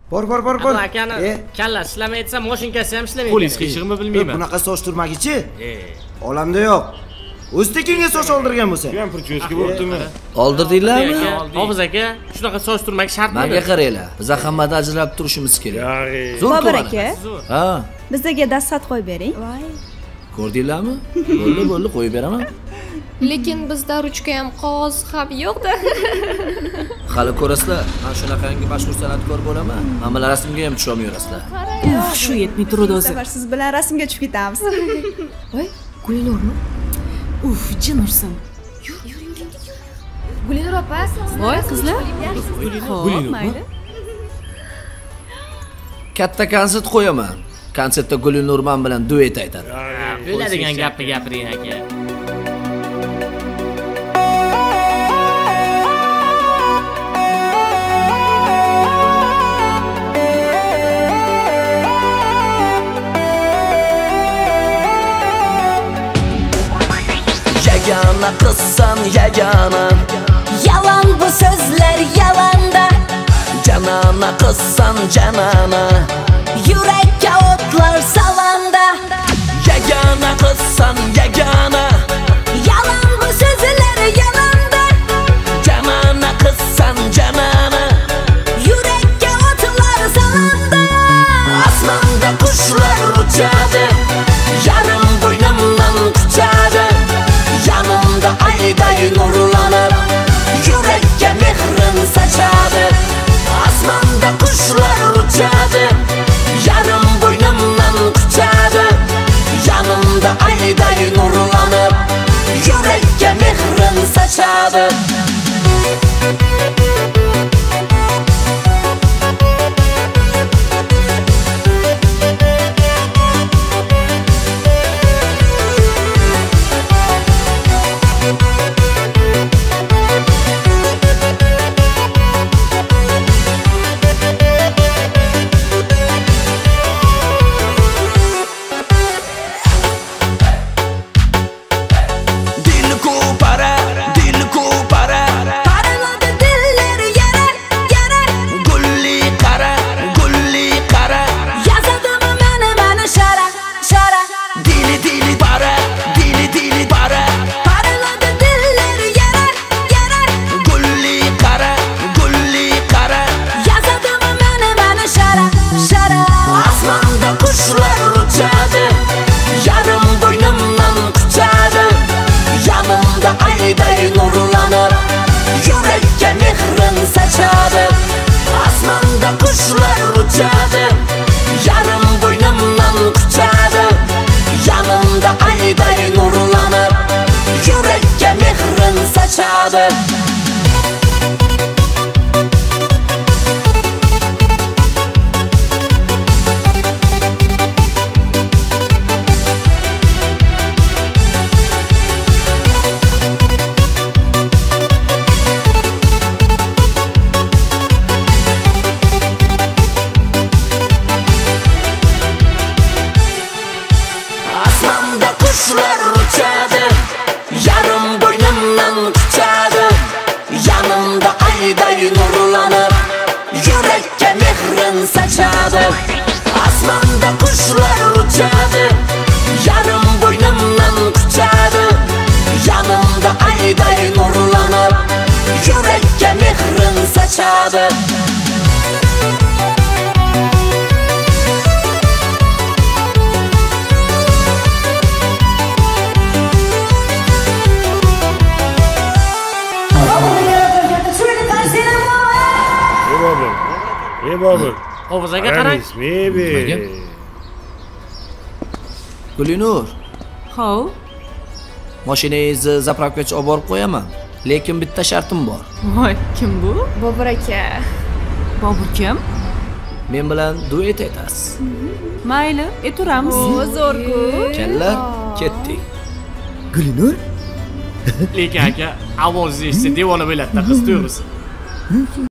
Bor. Akani kallasi ishlamay aytsam, mashinkasi ham ishlamaydi. Qo'lingiz qiyshig'imi bilmayman. Bunaqa soch turmagichi? Olamda yo'q. O'z tekinga soch oldirgan bo'lsa. Bu ham purcho'shga bo'ptimi? Oldirdinglarmi? Hofiz aka, shunaqa soch turmak shartmi? Menga qaranglar. Biz hammadan ajralib turishimiz kerak. Zo'r Bobur aka. Ha. Bizga dastat qo'yib bering. Voy. Ko'rdinglarmi? Bo'ldi, qo'yib beraman. Lekin bizda ruchka ham, qog'oz ham yo'q-da. Hali ko'rasizlar. Men shunaqangi mashhur san'atkor bo'laman. Mana rasmga ham tusha olmayapsizlar. Shu yetmay turadi o'zi. Siz bilan rasmga tushib ketamiz. Voy, Gulinurmi? Uf, jin ursin. Yur. Gulinur opa, voy qizlar. Gulinur, mayli. Katta konsert qo'yaman. Konsertda Gulinur men bilan duet aytadi. Bo'ladigan gapni gapiring aka. Yagona qizsan yagona, Yalan bu sözler yalanda. Canana qizsan canana, Yürekka otlar salanda. Yagona qizsan yagona, Yalan bu sözler yalanda. Canana qizsan canana, Yürekka otlar salanda. Osmonda qushlar uchadi, yarim bo'ynimdan quchadi. Yanımda ayday nurlanib, yurakka mehrin saçadi. Osmonda qushlar uchadi, yarim bo'ynimdan quchadi. Yanımda ayday nurlanib, yurakka mehrin saçadi. Osmonda qushlar uchadi, yarim bo'ynimdan quchadi. Yanimda ayday nurlanib, yurakka mehrin saçadi. Bobur. Hofiz aka qarang. Gulinur. Hov. Mashinangizni zapravkaga olib borib qo'yaman. Lekin bitta shartim bor. Voy, kim bu? Bobur aka. Bobur kim? Men bilan duet aytasiz. Mayli, turamiz. Zo'r-ku. Kellar, ketdik. Gulinur? Lekin aka, ovozingiz eshitsa devona bo'ladi-da, qiz to'g'risi.